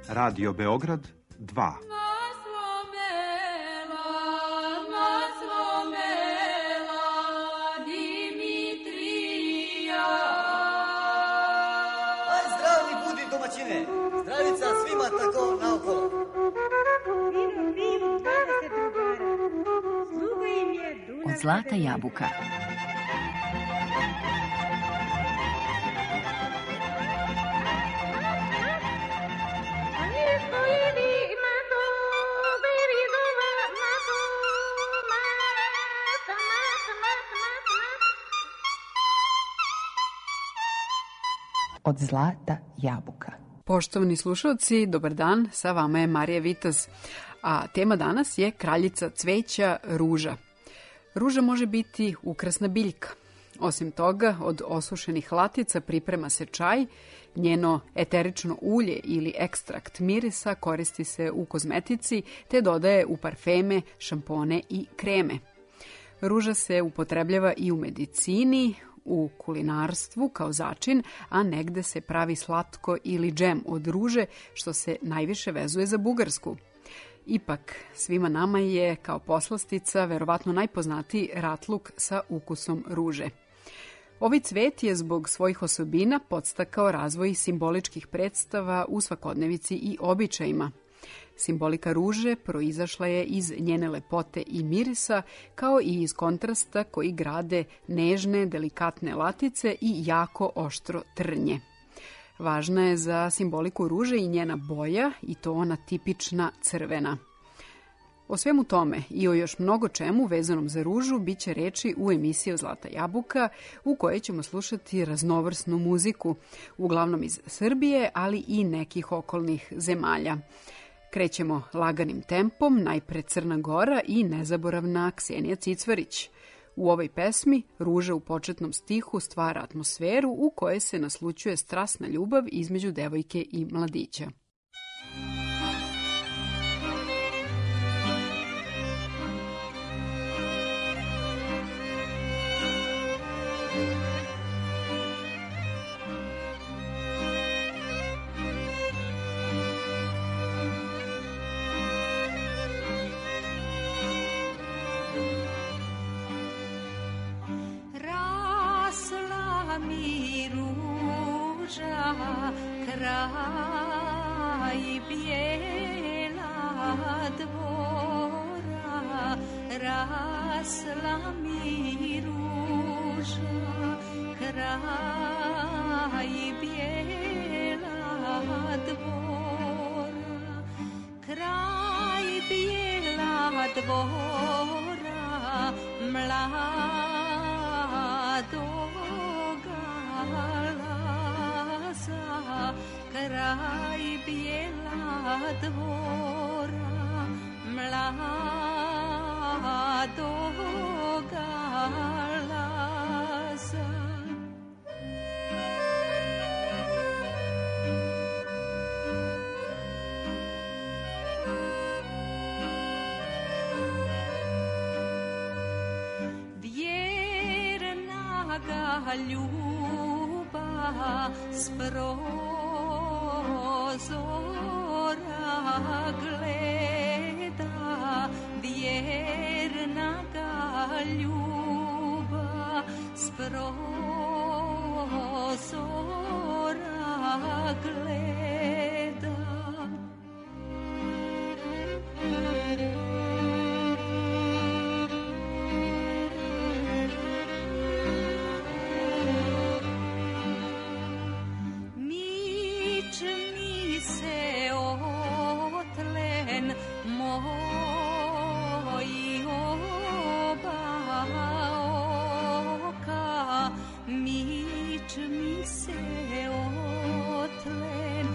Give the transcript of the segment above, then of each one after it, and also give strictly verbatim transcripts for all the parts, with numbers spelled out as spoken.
Radio Beograd dva. Zdravica svima tako naokolo. Vino, vino, dvadeset drugara. Sluga im je Dunav. Od Zlata jabuka. Od Zlata jabuka. Poštovani slušalci, dobar dan, sa vama je Marija Vitaz, a tema danas je kraljica cveća ruža. Ruža može biti ukrasna biljka. Osim toga, od osušenih latica priprema se čaj, njeno eterično ulje ili ekstrakt mirisa koristi se u kozmetici te dodaje u parfeme, šampone i kreme. Ruža se upotrebljava i u medicini, u kulinarstvu kao začin, a negde se pravi slatko ili džem od ruže, što se najviše vezuje za Bugarsku. Ipak, svima nama je kao poslastica verovatno najpoznatiji ratluk sa ukusom ruže. Ovaj cvet je zbog svojih osobina podstakao razvoj simboličkih predstava u svakodnevici i običajima. Simbolika ruže proizašla je iz njene lepote i mirisa, kao i iz kontrasta koji grade nežne, delikatne latice i jako oštro trnje. Važna je za simboliku ruže i njena boja, i to ona tipična crvena. O svemu tome i o još mnogo čemu vezanom za ružu bit će reči u emisiji Zlata jabuka, u kojoj ćemo slušati raznovrsnu muziku, uglavnom iz Srbije, ali i nekih okolnih zemalja. Krećemo laganim tempom, najpre Crna Gora i nezaboravna Ksenija Cicvarić. U ovoj pesmi ruža u početnom stihu stvara atmosferu u kojoj se naslućuje strasna ljubav između devojke i mladića. Kraj bijela dvora, rasla mi ruža. Kraj bijela dvora, kraj bijela dvora, mladoga laza. Kraj bijela dvora, mladoga laza. Vjerna ga ljubav spro zora gleda, vjerna ga ljubav s prozora gleda. Mič mi se otlen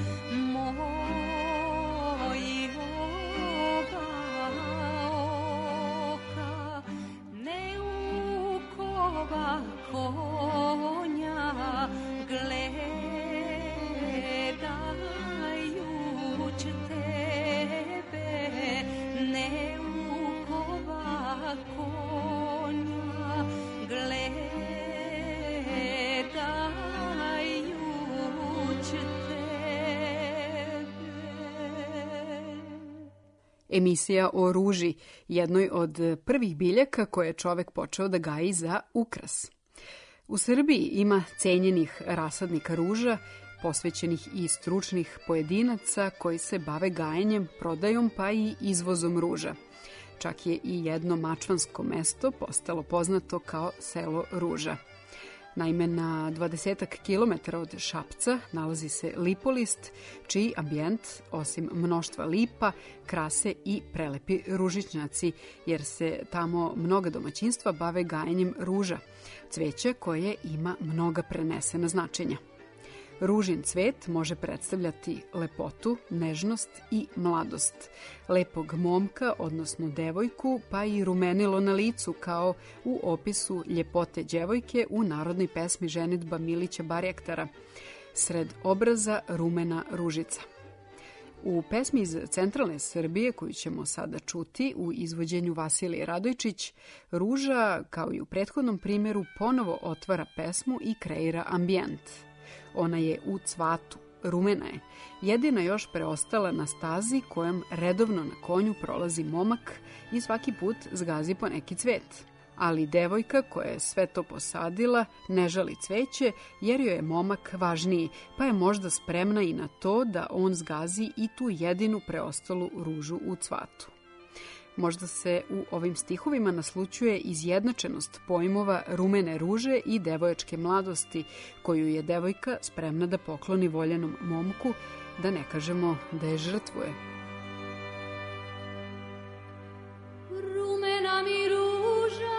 Emisija o ruži, jednoj od prvih biljaka koje je čovek počeo da gaji za ukras. U Srbiji ima cenjenih rasadnika ruža, posvećenih i stručnih pojedinaca koji se bave gajenjem, prodajom pa i izvozom ruža. Čak je i jedno mačvansko mesto postalo poznato kao selo Ruža. Naime, na dvadesetak kilometara od Šapca nalazi se Lipolist, čiji ambijent, osim mnoštva lipa, krase i prelepi ružičnjaci, jer se tamo mnoga domaćinstva bave gajenjem ruža, cveća koje ima mnoga prenesena značenja. Ružin cvet može predstavljati lepotu, nežnost i mladost, lepog momka, odnosno devojku, pa i rumenilo na licu kao u opisu ljepote đevojke u narodnoj pesmi ženidba Milića Barjaktara, sred obraza rumena ružica. U pesmi iz centralne Srbije, koju ćemo sada čuti u izvođenju Vasilije Radojčić, ruža, kao i u prethodnom primjeru, ponovo otvara pesmu i kreira ambijent. Ona je u cvatu, rumena je, jedina još preostala na stazi kojom redovno na konju prolazi momak i svaki put zgazi po neki cvet. Ali devojka koja je sve to posadila ne žali cveće jer joj je momak važniji, pa je možda spremna i na to da on zgazi i tu jedinu preostalu ružu u cvatu. Možda se u ovim stihovima naslućuje izjednačenost pojmova rumene ruže i devojačke mladosti, koju je devojka spremna da pokloni voljenom momku, da ne kažemo da je žrtvuje. Rumena mi ruža,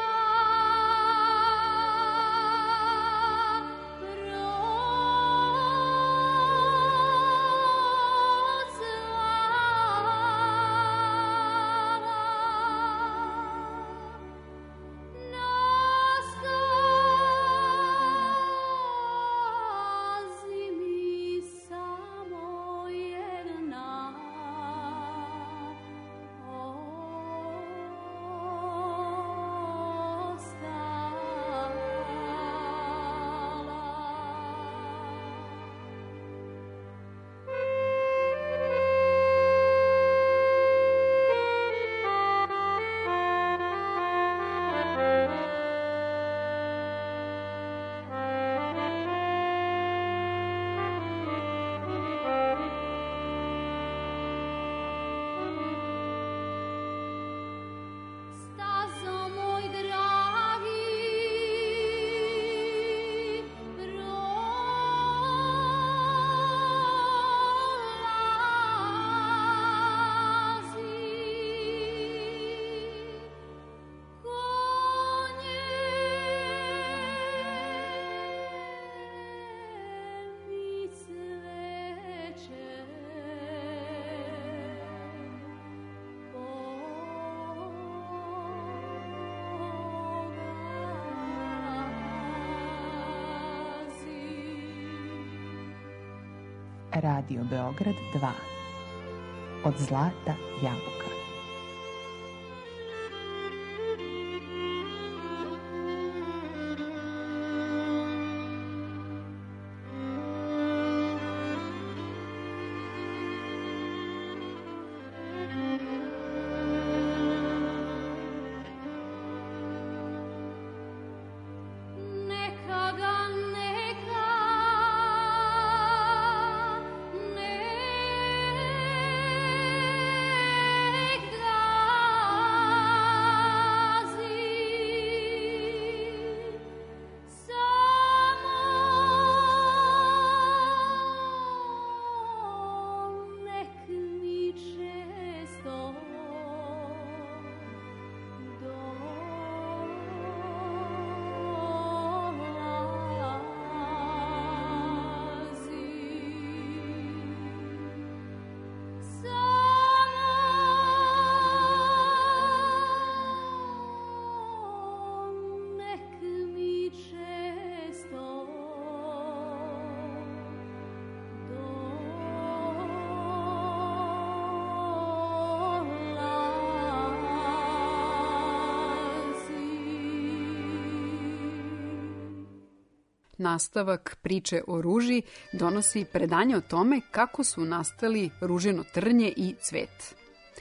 Radio Beograd dva. Od zlata jabuka. Nastavak priče o ruži donosi predanje o tome kako su nastali ružino trnje i cvet.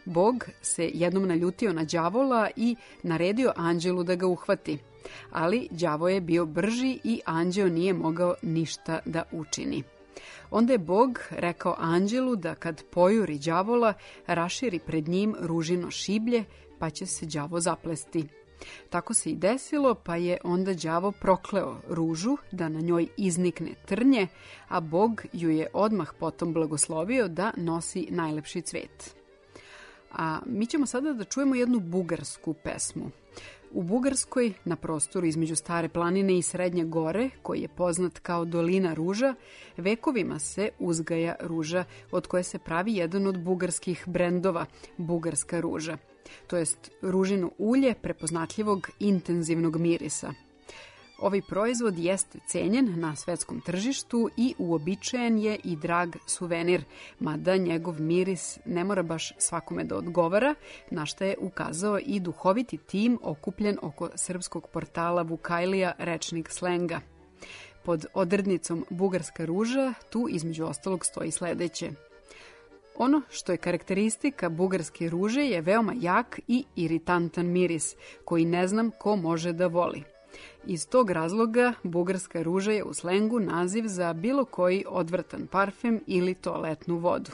Bog se jednom naljutio na đavola i naredio anđelu da ga uhvati. Ali đavo je bio brži i anđeo nije mogao ništa da učini. Onda je Bog rekao anđelu da kad pojuri đavola, raširi pred njim ružino šiblje, pa će se đavo zaplesti. Tako se i desilo, pa je onda đavo prokleo ružu da na njoj iznikne trnje, a Bog ju je odmah potom blagoslovio da nosi najlepši cvet. A mi ćemo sada da čujemo jednu bugarsku pesmu. U Bugarskoj, na prostoru između Stare planine i Srednje gore, koji je poznat kao dolina ruža, vekovima se uzgaja ruža, od koje se pravi jedan od bugarskih brendova, bugarska ruža, to jest ružino ulje prepoznatljivog intenzivnog mirisa. Ovaj proizvod jeste cenjen na svetskom tržištu i uobičajen je i drag suvenir, mada njegov miris ne mora baš svakome da odgovara, na šta je ukazao i duhoviti tim okupljen oko srpskog portala Vukajlija rečnik slenga. Pod odrednicom Bugarska ruža tu između ostalog stoji sledeće. Ono što je karakteristika bugarske ruže je veoma jak i iritantan miris, koji ne znam ko može da voli. Iz tog razloga bugarska ruža je u slengu naziv za bilo koji odvratan parfem ili toaletnu vodu.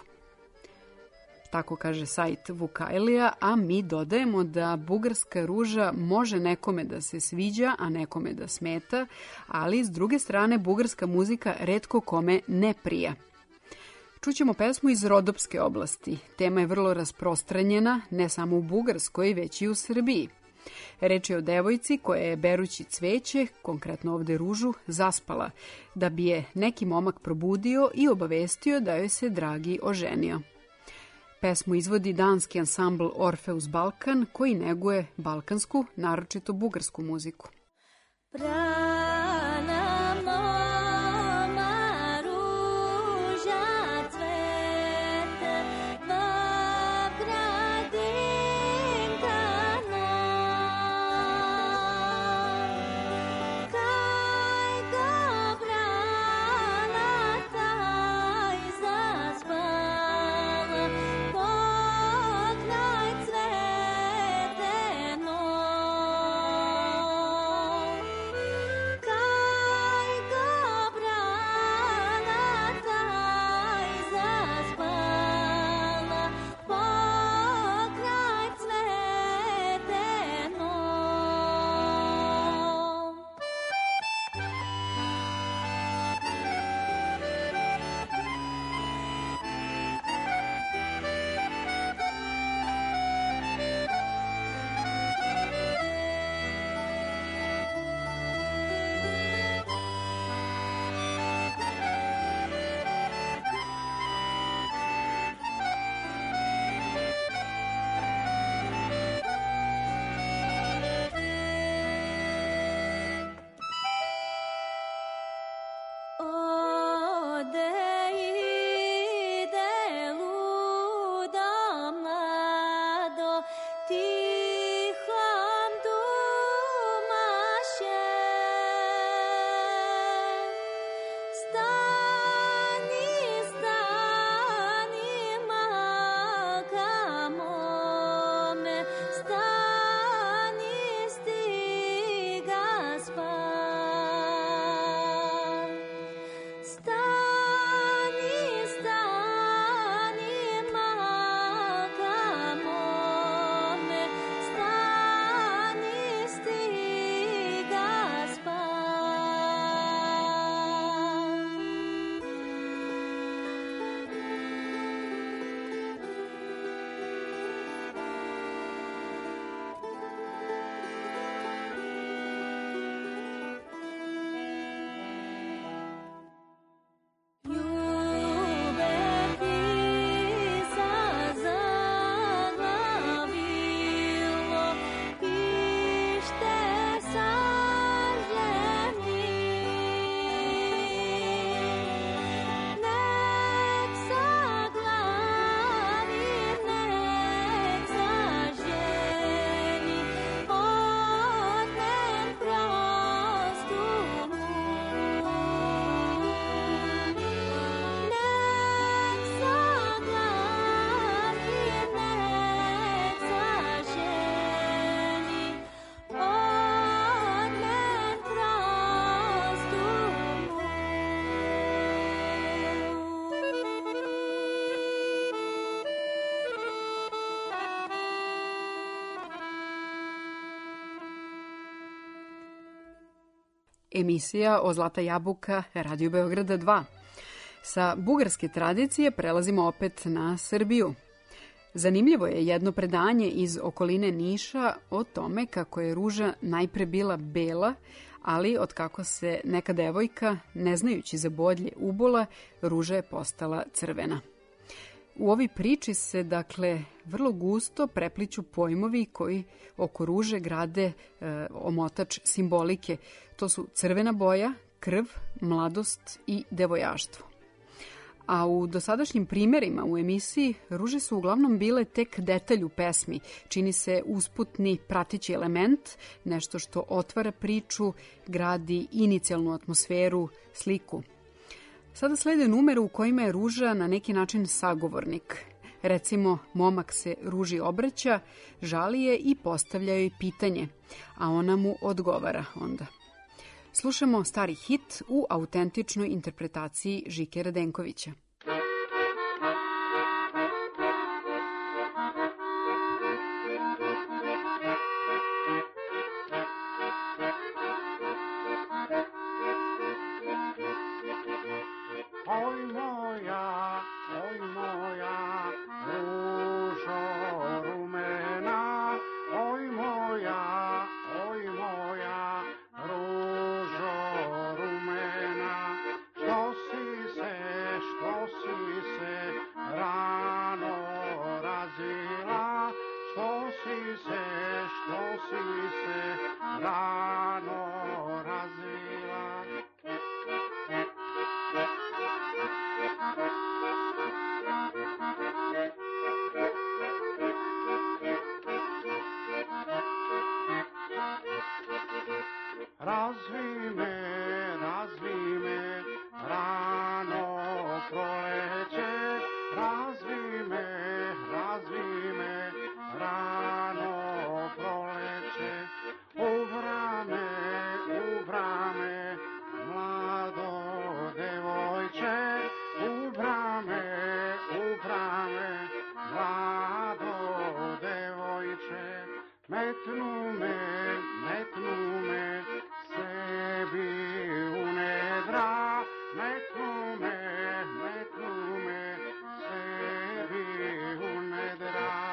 Tako kaže sajt Vukajlija, a mi dodajemo da bugarska ruža može nekome da se sviđa, a nekome da smeta, ali s druge strane bugarska muzika retko kome ne prija. Čućemo pesmu iz Rodopske oblasti. Tema je vrlo rasprostranjena, ne samo u Bugarskoj, već i u Srbiji. Reč je o devojci koja je berući cveće, konkretno ovde ružu, zaspala, da bi je neki momak probudio i obavestio da joj se dragi oženio. Pesmu izvodi danski ansambl Orfeus Balkan, koji neguje balkansku, naročito bugarsku muziku. Ka emisija o Zlata jabuka Radio Beograda dva. Sa bugarske tradicije prelazimo opet na Srbiju. Zanimljivo je jedno predanje iz okoline Niša o tome kako je ruža najpre bila bela, ali otkako se neka devojka, ne znajući za bodlje, ubola, ruža je postala crvena. U ovoj priči se, dakle, vrlo gusto prepliću pojmovi koji oko ruže grade e, omotač simbolike. To su crvena boja, krv, mladost i devojaštvo. A u dosadašnjim primjerima u emisiji ruže su uglavnom bile tek detalj u pesmi, čini se usputni pratići element, nešto što otvara priču, gradi inicijalnu atmosferu, sliku. Sada slede numere u kojima je ruža na neki način sagovornik. Recimo, momak se ruži obraća, žali je i postavlja joj pitanje, a ona mu odgovara onda. Slušamo stari hit u autentičnoj interpretaciji Žike Radenkovića. Oj moja, oj moja, ružo rumena, oj moja, oj moja, ružo rumena, što si se, što si se rano razila, što si se, što si se rano razila. Razvi me, razvi me, rano proleće, razvi me, razvi me, rano proleće, uvrame, uvrame, mlado devojče, uvrame, uvrame, mlado devojče, metnu me, metnu me, sebi u nedra, metnu me, metnu me, sebi u nedra.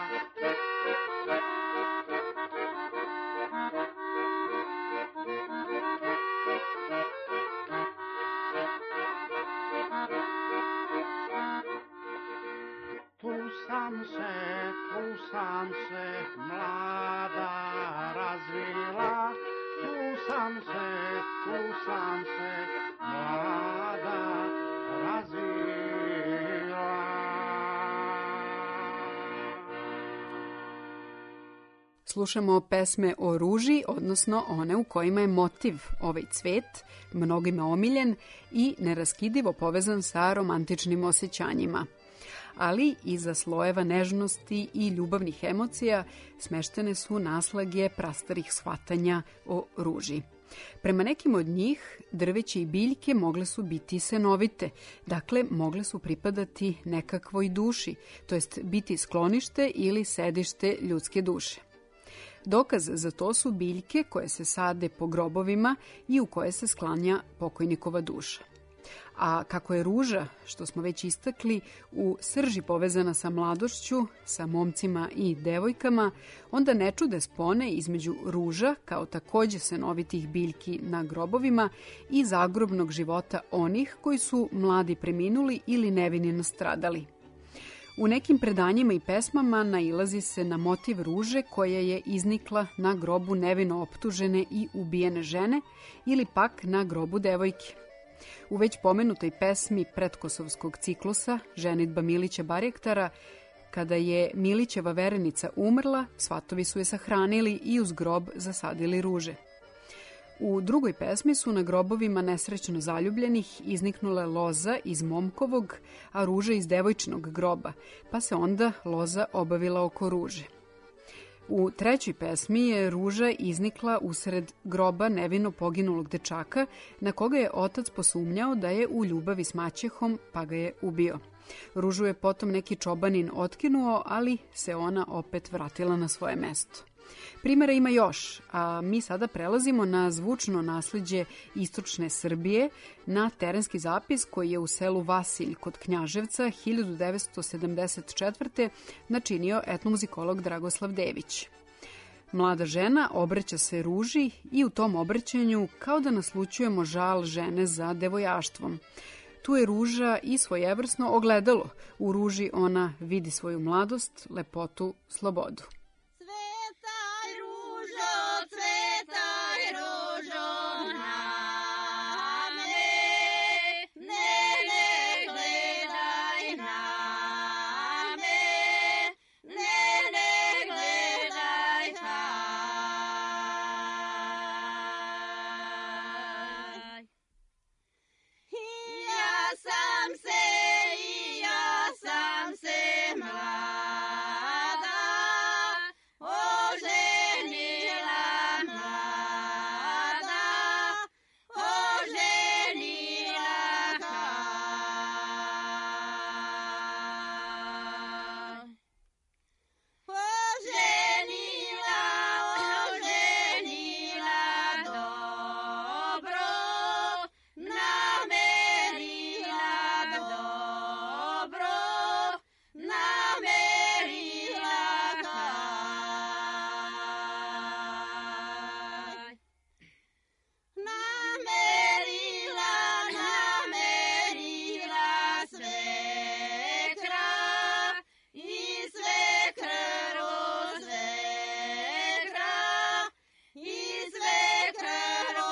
Tu sam se, tu sam se, mlada razvila, tu sam se, tu sam se, mlada razvila. Slušamo pesme o ruži, odnosno one u kojima je motiv ovaj cvet, mnogima omiljen i neraskidivo povezan sa romantičnim osjećanjima. Ali iza slojeva nežnosti i ljubavnih emocija smeštene su naslage prastarih shvatanja o ruži. Prema nekim od njih, drveće i biljke mogle su biti senovite, dakle mogle su pripadati nekakvoj duši, to jest biti sklonište ili sedište ljudske duše. Dokaz za to su biljke koje se sade po grobovima i u koje se sklanja pokojnikova duša. A kako je ruža, što smo već istakli, u srži povezana sa mladošću, sa momcima i devojkama, onda ne čude spone između ruža, kao takođe senovitih biljki na grobovima, i zagrobnog života onih koji su mladi preminuli ili nevini nastradali. U nekim predanjima i pesmama nailazi se na motiv ruže koja je iznikla na grobu nevino optužene i ubijene žene ili pak na grobu devojke. U već pomenutoj pesmi pretkosovskog ciklusa Ženidba Milića Barjaktara, kada je Milićeva verenica umrla, svatovi su je sahranili i uz grob zasadili ruže. U drugoj pesmi su na grobovima nesrećno zaljubljenih izniknule loza iz momkovog, a ruža iz devojčinog groba, pa se onda loza obavila oko ruže. U trećoj pesmi je ruža iznikla usred groba nevino poginulog dečaka, na koga je otac posumnjao da je u ljubavi s maćehom, pa ga je ubio. Ružu je potom neki čobanin otkinuo, ali se ona opet vratila na svoje mesto. Primera ima još, a mi sada prelazimo na zvučno nasleđe istočne Srbije, na terenski zapis koji je u selu Vasilj kod Knjaževca hiljadu devetsto sedamdeset četvrte. načinio etnomuzikolog Dragoslav Dević. Mlada žena obraća se Ruži i u tom obraćanju kao da naslućujemo žal žene za devojaštvom. Tu je Ruža i svojevrsno ogledalo. U Ruži ona vidi svoju mladost, lepotu, slobodu. Cvetaj ružo, cvetaj ružo na me, ne, ne gledaj na me, ne, ne gledaj haj. I ja sam se, i ja sam se mlada oženila, mlada oženila haj. Oženila, oženila dobro, namerila dobro, namerila haj. Namerila, namerila svekra i svekru svekra i svekru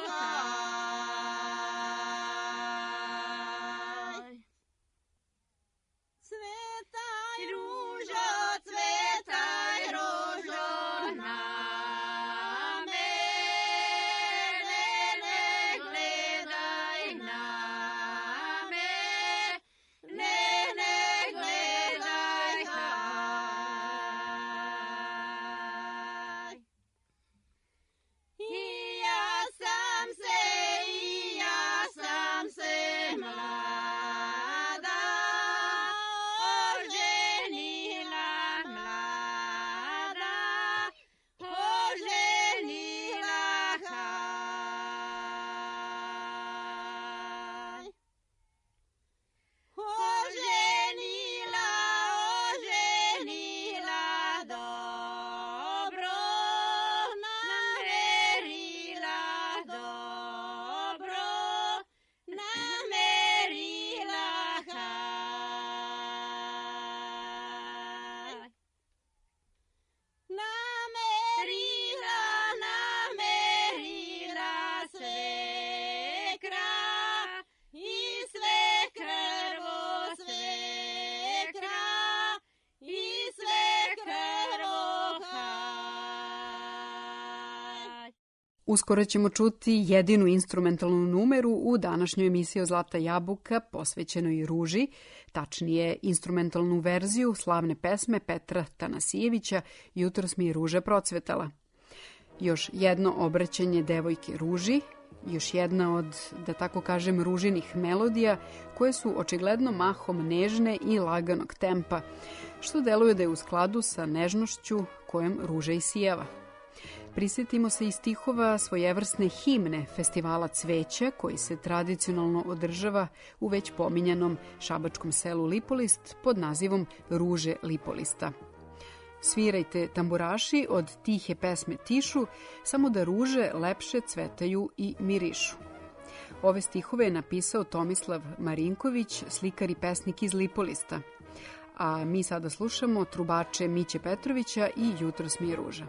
haj. Cvetaj ružo, cvetaj ružo na me, ne, ne gledaj na me, ne, ne gledaj haj. I ja sam se, i ja sam se mlada oženila, mlada oženila haj. Oženila, oženila dobro, namerila dobro, namerila haj. Namerila, namerila svekra i svekru svekra i svekru haj. Uskoro ćemo čuti jedinu instrumentalnu numeru u današnjoj emisiji o Zlata jabuka posvećenoj Ruži, tačnije instrumentalnu verziju slavne pesme Petra Tanasijevića Jutros mi je ruža procvetala. Još jedno obraćanje devojke Ruži, još jedna od, da tako kažem, ružinih melodija koje su očigledno mahom nežne i laganog tempa, što deluje da je u skladu sa nežnošću kojom ruža isijeva. Prisjetimo se i stihova svojevrsne himne Festivala cveća koji se tradicionalno održava u već pominjanom šabačkom selu Lipolist pod nazivom Ruže Lipolista. Svirajte tamburaši od tihe pesme tišu, samo da ruže lepše cvetaju i mirišu. Ove stihove je napisao Tomislav Marinković, slikar i pesnik iz Lipolista. A mi sada slušamo trubače Miće Petrovića i Jutros mi je ruža.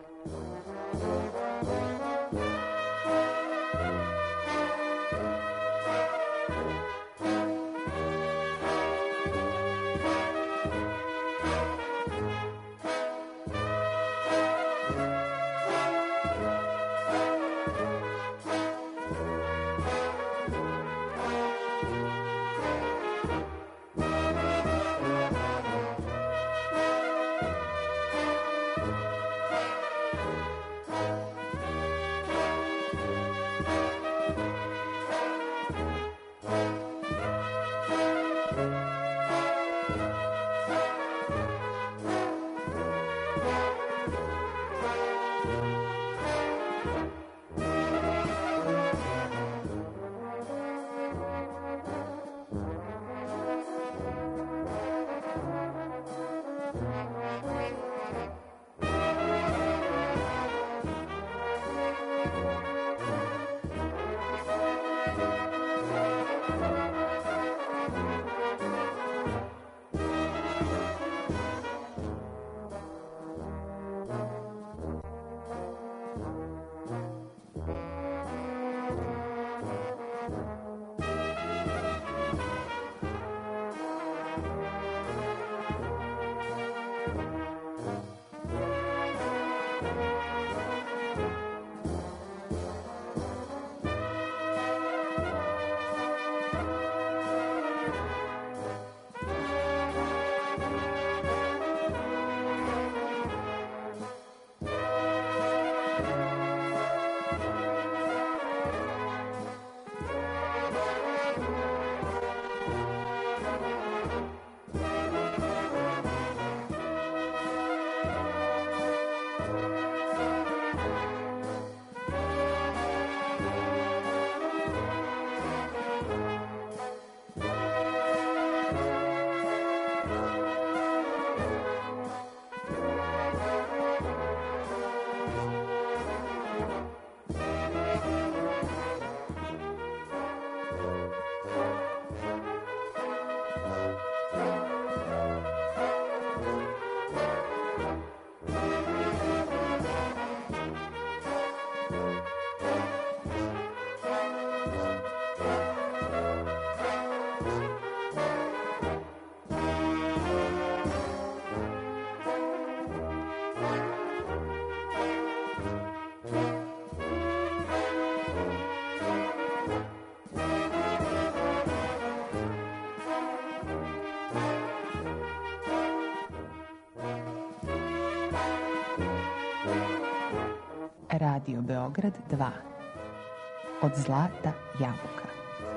Radio Beograd dva. Od zlata jabuka.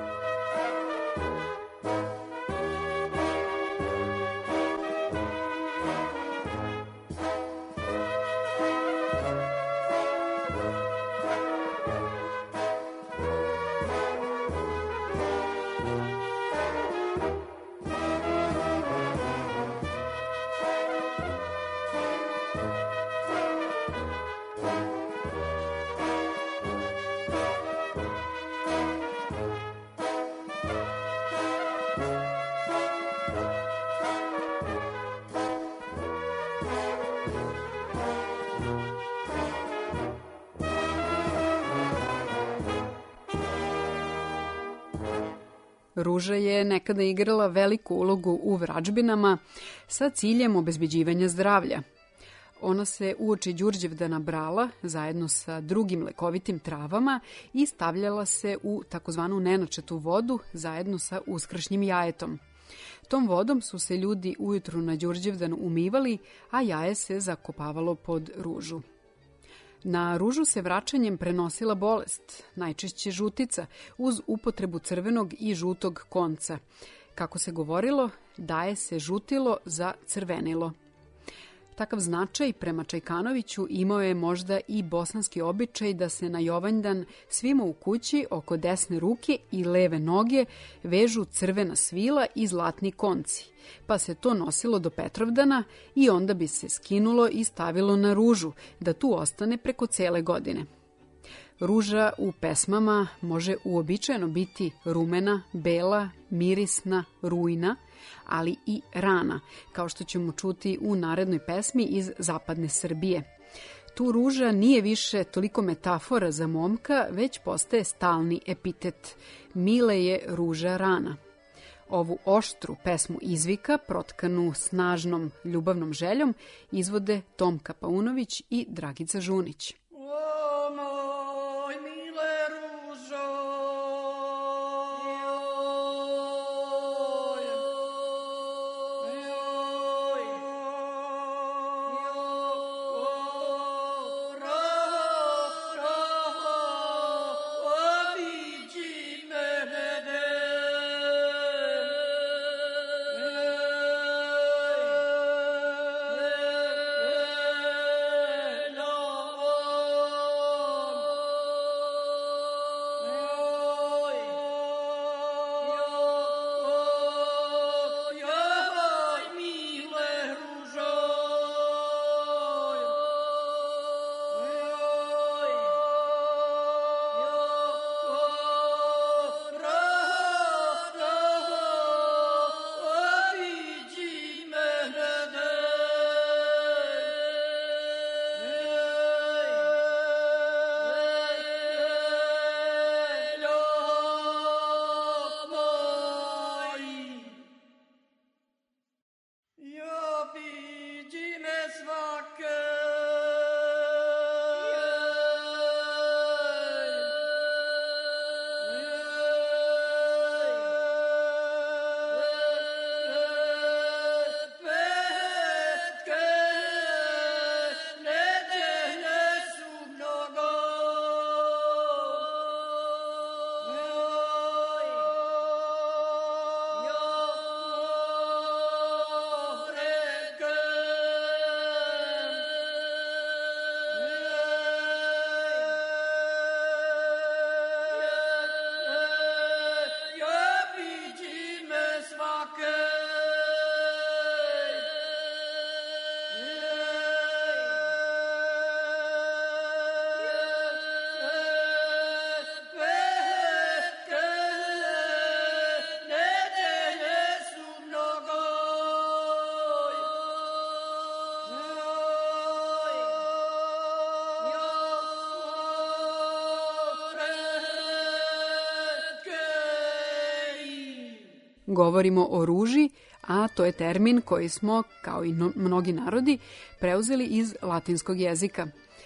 Ruža je nekada igrala veliku ulogu u vračbinama sa ciljem obezbeđivanja zdravlja. Ona se uoči Đurđevdana brala zajedno sa drugim lekovitim travama i stavljala se u takozvanu nenačetu vodu zajedno sa uskršnjim jajetom. Tom vodom su se ljudi ujutru na Đurđevdan umivali, a jaje se zakopavalo pod ružu. Na ružu se vračanjem prenosila bolest, najčešće žutica, uz upotrebu crvenog i žutog konca. Kako se govorilo, daje se žutilo za crvenilo. Takav značaj prema Čajkanoviću imao je možda i bosanski običaj da se na Jovanjdan svima u kući oko desne ruke i leve noge vežu crvena svila i zlatni konci, pa se to nosilo do Petrovdana i onda bi se skinulo i stavilo na ružu, da tu ostane preko cele godine. Ruža u pesmama može uobičajeno biti rumena, bela, mirisna, rujna, ali i rana, kao što ćemo čuti u narednoj pesmi iz zapadne Srbije. Tu ruža nije više toliko metafora za momka, već postaje stalni epitet. Mile je ruža rana. Ovu oštru pesmu izvika, protkanu snažnom ljubavnom željom, izvode Tomka Paunović i Dragica Žunić. Govorimo o ruži, a to je termin koji smo, kao i no, mnogi narodi, preuzeli iz latinskog jezika.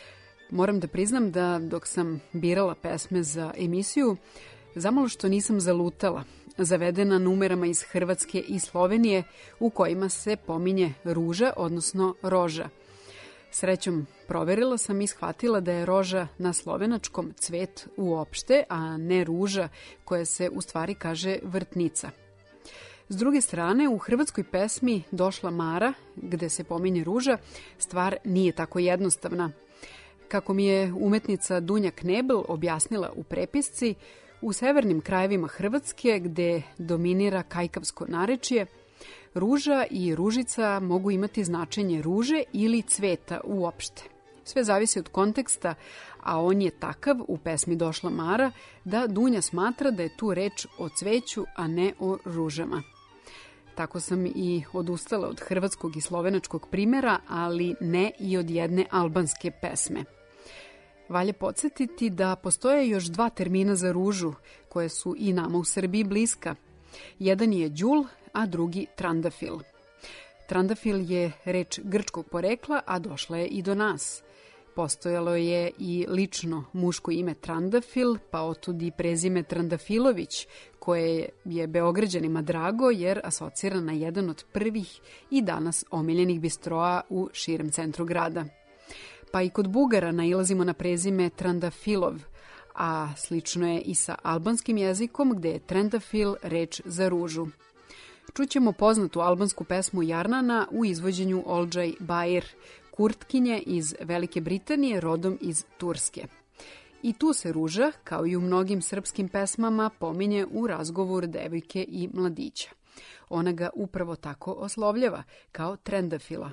Moram da priznam da dok sam birala pesme za emisiju, zamalo što nisam zalutala, zavedena numerama iz Hrvatske i Slovenije u kojima se pominje ruža, odnosno roža. Srećom, proverila sam i shvatila da je roža na slovenačkom cvet uopšte, a ne ruža, koja se u stvari kaže vrtnica. S druge strane, u hrvatskoj pesmi Došla Mara, gde se pominje ruža, stvar nije tako jednostavna. Kako mi je umetnica Dunja Knebel objasnila u prepisci, u severnim krajevima Hrvatske, gde dominira kajkavsko narečje, ruža i ružica mogu imati značenje ruže ili cveta uopšte. Sve zavisi od konteksta, a on je takav u pesmi Došla Mara da Dunja smatra da je tu reč o cveću, a ne o ružama. Tako sam i odustala od hrvatskog i slovenačkog primjera, ali ne i od jedne albanske pesme. Valja podsjetiti da postoje još dva termina za ružu, koje su i nama u Srbiji bliska. Jedan je đul, a drugi trandafil. Trandafil je reč grčkog porekla, a došla je i do nas. Postojalo je i lično muško ime Trandafil, pa otud i prezime Trandafilović, koje je Beograđanima drago jer asocira na jedan od prvih i danas omiljenih bistroa u širem centru grada. Pa i kod Bugara nailazimo na prezime Trandafilov, a slično je i sa albanskim jezikom gde je Trendafil reč za ružu. Čućemo poznatu albansku pesmu Jarnana u izvođenju Olđaj Bair, Kurtkinje iz Velike Britanije, rodom iz Turske. I tu se ruža, kao i u mnogim srpskim pesmama, pominje u razgovoru devojke i mladića. Ona ga upravo tako oslovljava, kao Trendafila.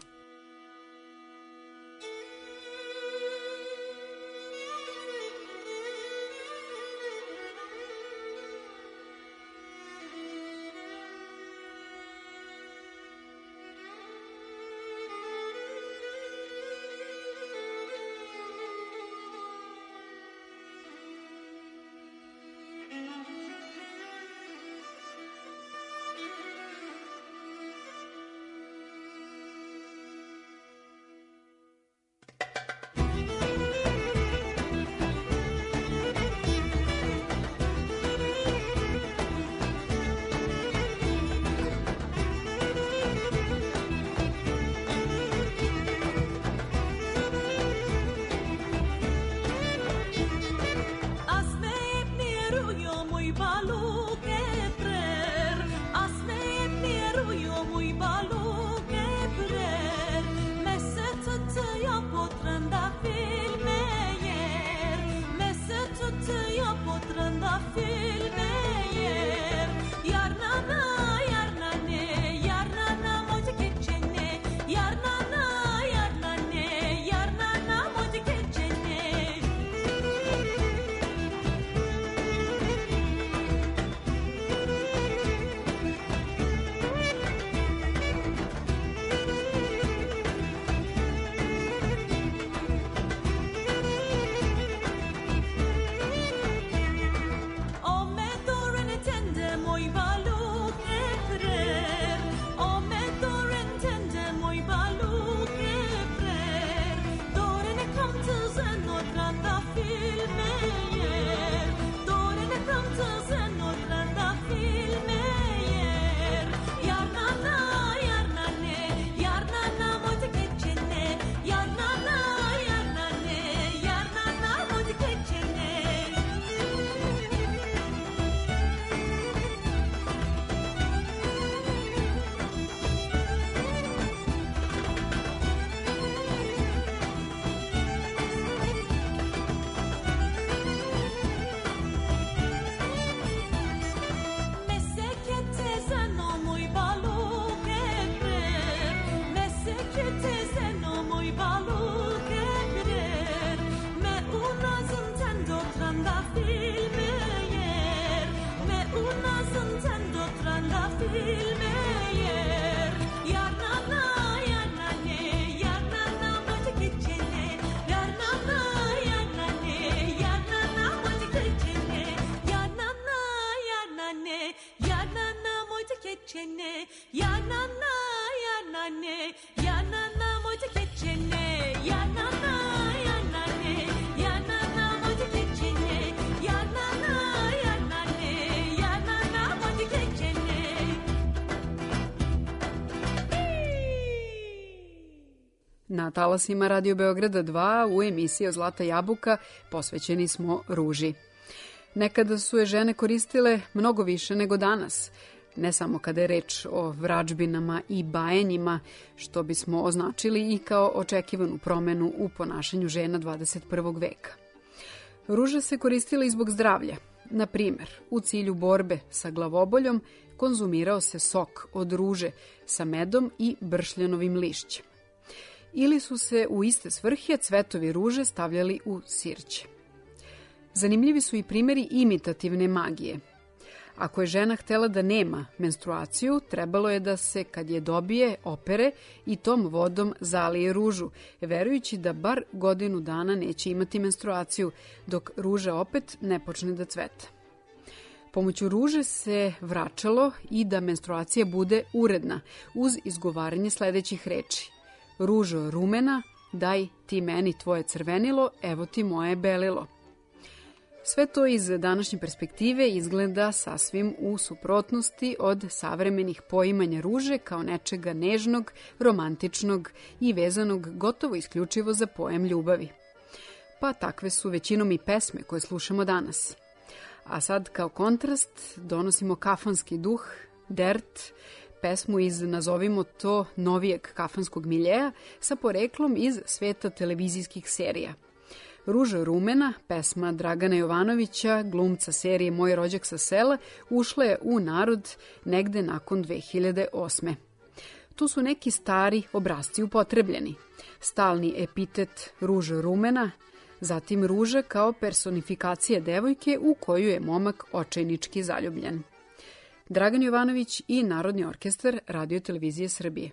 Na talasima Radio Beograda dva u emisiji o Zlata jabuka posvećeni smo ruži. Nekada su je žene koristile mnogo više nego danas, ne samo kada je reč o vračbinama i bajenjima, što bismo označili i kao očekivanu promenu u ponašanju žena dvadeset prvog veka. Ruže se koristile i zbog zdravlja. Na primjer, u cilju borbe sa glavoboljom konzumirao se sok od ruže sa medom i bršljanovim lišćem. Ili su se u iste svrhe cvetovi ruže stavljali u sirće. Zanimljivi su i primjeri imitativne magije. Ako je žena htela da nema menstruaciju, trebalo je da se, kad je dobije, opere i tom vodom zalije ružu, verujući da bar godinu dana neće imati menstruaciju, dok ruža opet ne počne da cveta. Pomoću ruže se vračalo i da menstruacija bude uredna, uz izgovaranje sledećih reči. Ružo rumena, daj ti meni tvoje crvenilo, evo ti moje belilo. Sve to iz današnje perspektive izgleda sasvim u suprotnosti od savremenih poimanja ruže kao nečega nežnog, romantičnog i vezanog gotovo isključivo za pojam ljubavi. Pa takve su većinom i pesme koje slušamo danas. A sad kao kontrast donosimo kafanski duh, dert, pesmu iz, nazovimo to, novijeg kafanskog miljeja sa poreklom iz sveta televizijskih serija. Ruža rumena, pesma Dragana Jovanovića, glumca serije Moj rođak sa sela, ušla je u narod negde nakon dve hiljade osme. Tu su neki stari obrasci upotrebljeni. Stalni epitet ruža rumena, zatim ruža kao personifikacija devojke u koju je momak očajnički zaljubljen. Dragan Jovanović i Narodni orkestar Radio televizije Srbije.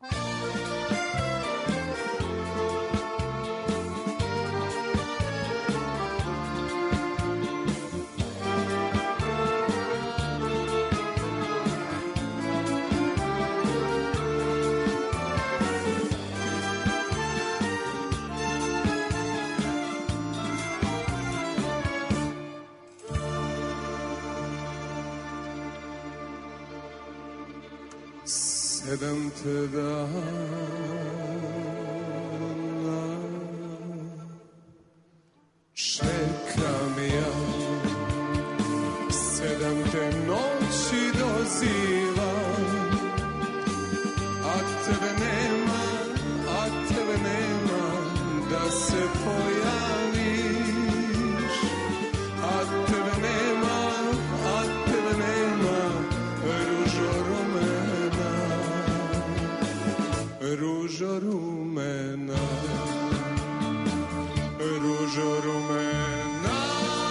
Sedam te dana čekam ja, sedam te noći dozivam, a tebe nema, a tebe nema, da se pojaviš, a tebe nema, a tebe nema, ružo rumena. Ružo rumena, ružo rumena,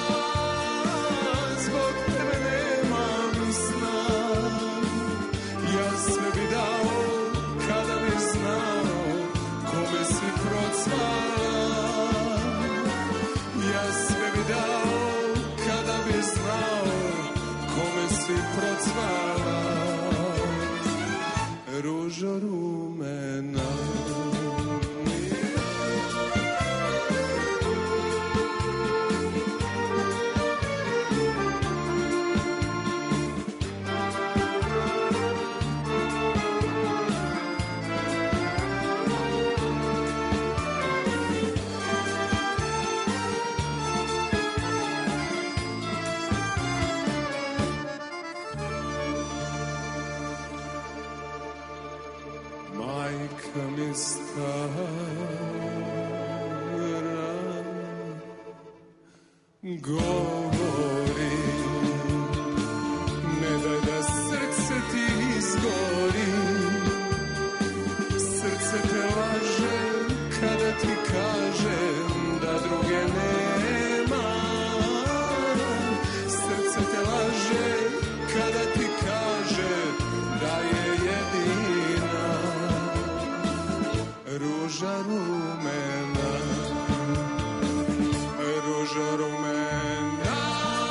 zbog tebe nemam sna. Ja sve bi dao kada bi znao kome si procvala. Ja sve bi dao kada bi znao kome si procvala. Ružo rumena. Majka mi stara govori, ne daj da srce ti izgori. Srce te laže kada ti kaže da druge nema. Srce te laže kada ti kaže da je jedina. Ruža rumena, ruža rumena,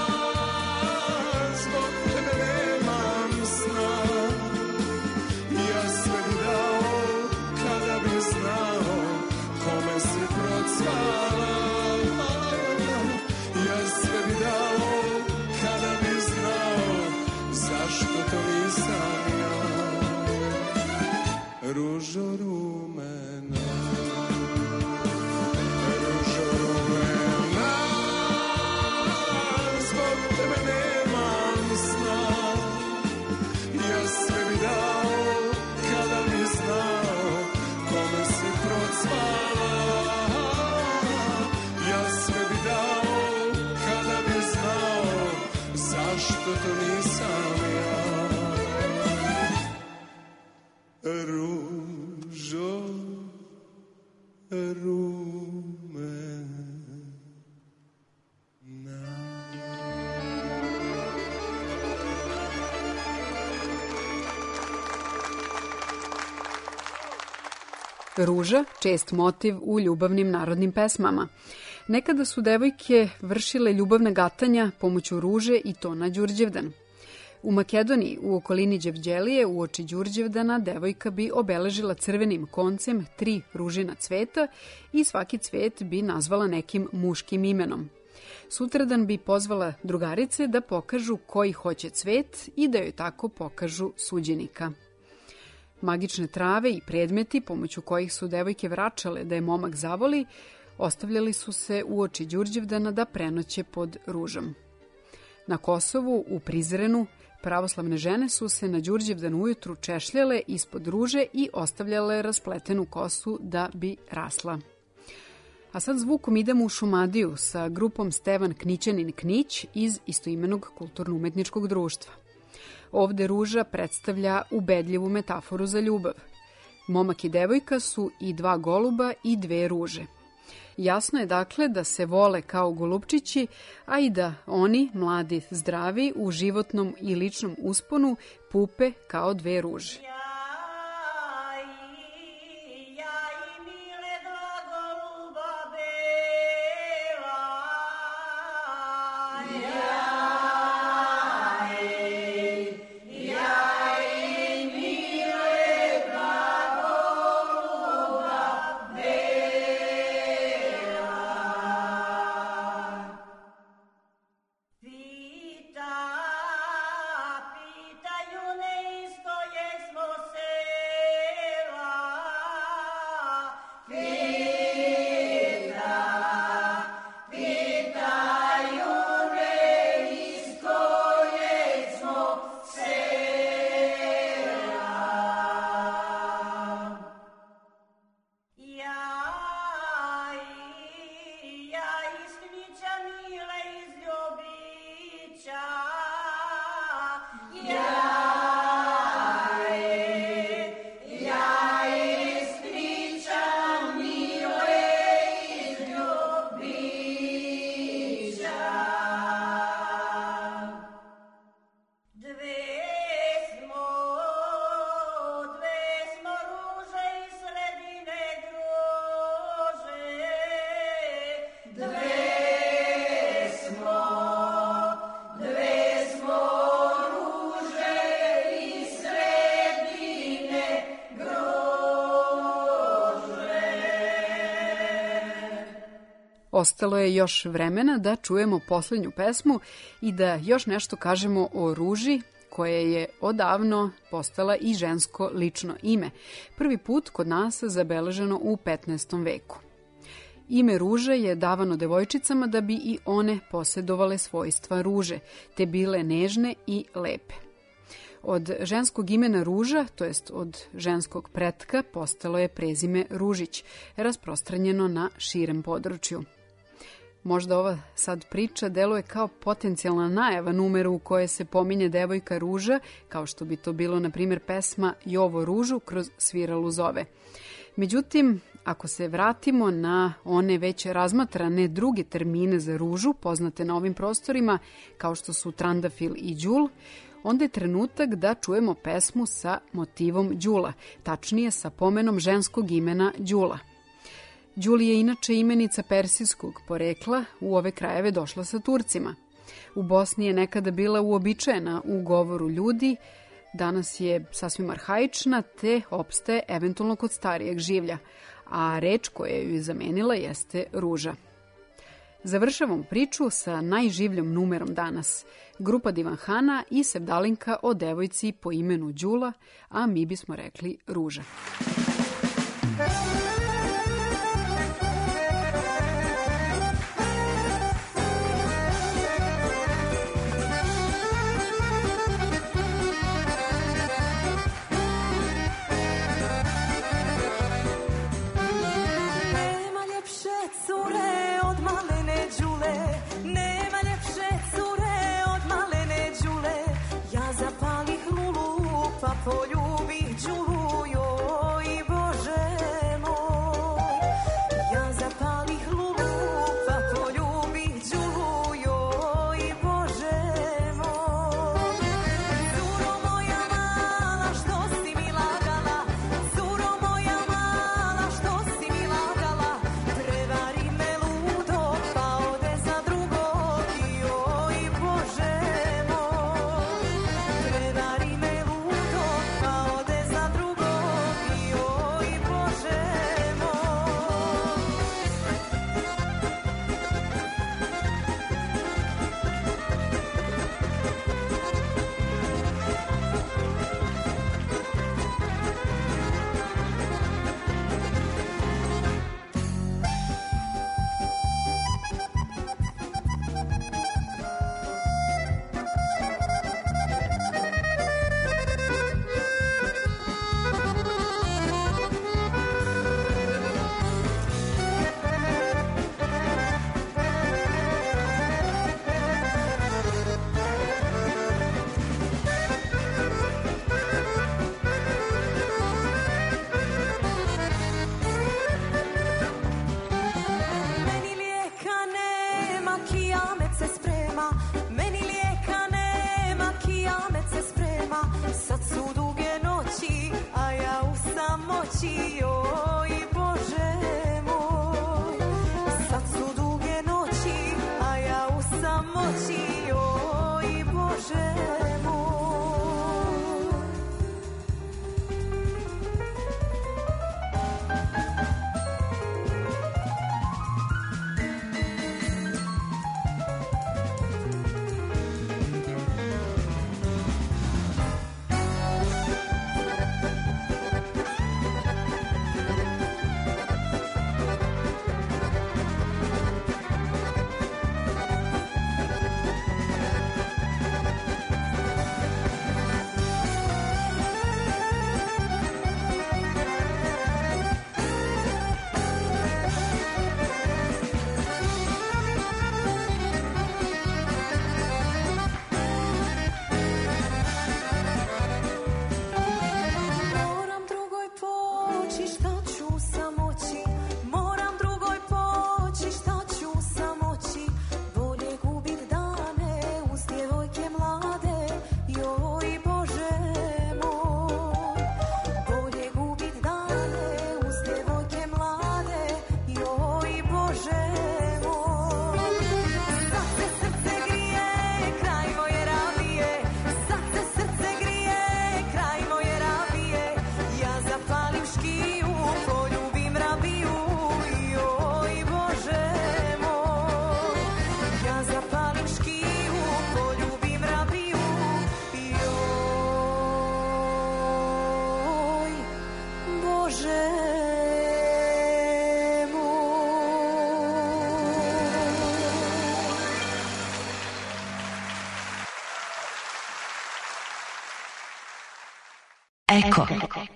zbog tebe nemam sna. Ja sve bi dao kada bi znao kome si procvala. Ja sve bi dao kada bi znao zašto to nisam ja. Ružo rumena. rumena. Ruža, čest motiv u ljubavnim narodnim pesmama. Nekada su devojke vršile ljubavna gatanja pomoću ruže i to na Đurđevdan. U Makedoniji, u okolini Đevđelije, uoči Đurđevdana, devojka bi obeležila crvenim koncem tri ružina cveta i svaki cvet bi nazvala nekim muškim imenom. Sutradan bi pozvala drugarice da pokažu koji hoće cvet i da joj tako pokažu suđenika. Magične trave i predmeti pomoću kojih su devojke vraćale da je momak zavoli, ostavljali su se uoči Đurđevdana da prenoće pod ružom. Na Kosovu, u Prizrenu, pravoslavne žene su se na Đurđevdan ujutru češljale ispod ruže i ostavljale raspletenu kosu da bi rasla. A sad zvukom idemo u Šumadiju sa grupom Stevan Knićanin Knić iz istoimenog kulturno-umetničkog društva. Ovde ruža predstavlja ubedljivu metaforu za ljubav. Momak i devojka su i dva goluba i dve ruže. Jasno je dakle da se vole kao golupčići, a i da oni, mladi, zdravi, u životnom i ličnom usponu pupe kao dve ruže. Ostalo je još vremena da čujemo poslednju pesmu i da još nešto kažemo o ruži, koje je odavno postala i žensko lično ime. Prvi put kod nas zabeleženo u petnaestom veku. Ime ruže je davano devojčicama da bi i one posedovale svojstva ruže, te bile nežne i lepe. Od ženskog imena Ruža, to jest od ženskog pretka, postalo je prezime Ružić, rasprostranjeno na širem području. Možda ova sad priča deluje kao potencijalna najava numera u kojoj se pominje devojka Ruža, kao što bi to bilo, na primjer, pesma Jovo Ružu kroz sviralu zove. Međutim, ako se vratimo na one već razmatrane druge termine za ružu, poznate na ovim prostorima, kao što su trandafil i đul, onda je trenutak da čujemo pesmu sa motivom đula, tačnije sa pomenom ženskog imena Đula. Đul je inače imenica persijskog porekla, u ove krajeve došla sa Turcima. U Bosni je nekada bila uobičajena u govoru ljudi, danas je sasvim arhaična, te opstaje eventualno kod starijeg življa, a reč koja ju je zamenila jeste ruža. Završavam priču sa najživljom numerom danas, grupa Divanhana i sevdalinka o devojci po imenu Đula, a mi bismo rekli Ruža. Poljubi Đulu, joj Bože moj. Eko.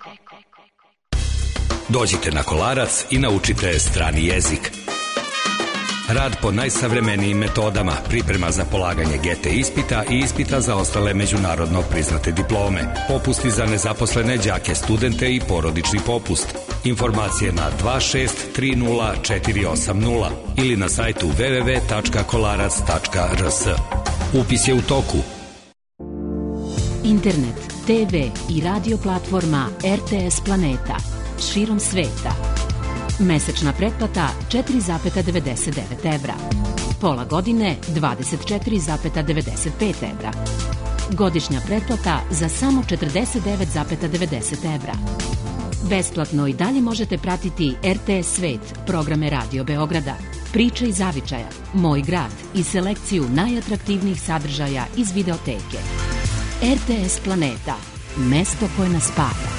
Dođite na Kolarac i naučite strani jezik. Rad po najsavremenijim metodama, priprema za polaganje G T ispita i ispita za ostale međunarodno priznate diplome, popusti za nezaposlene đake, studente i porodični popust. Informacije na dva šest tri nula četiri osam nula ili na sajtu w w w tačka kolarac tačka r s. Upis je u toku. Internet, te ve i radio platforma R T S Planeta širom sveta. Mesečna pretplata četiri zarez devedeset devet evra. Pola godine dvadeset četiri zarez devedeset pet evra. Godišnja pretplata za samo četrdeset devet zarez devedeset evra. Besplatno i dalje možete pratiti R T S Svet, programe Radio Beograda, Priče iz zavičaja, Moj grad i selekciju najatraktivnijih sadržaja iz videoteke. R T S Planeta, mesto koje nas spaja.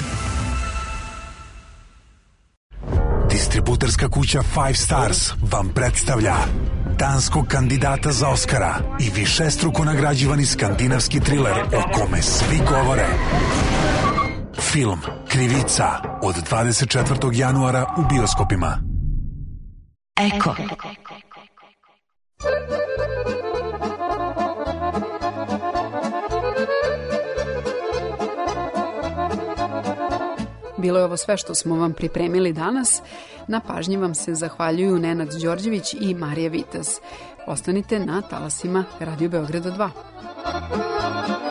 Distributerska kuća Five Stars vam predstavlja danskog kandidata za Oskara i višestruko nagrađivani skandinavski triler o kome svi govore. Film Krivica od dvadeset četvrtog januara u bioskopima. Eko. Bilo je ovo sve što smo vam pripremili danas. Na pažnji vam se zahvaljuju Nenad Đorđević i Marija Vitez. Ostanite na talasima Radio Beograda dva.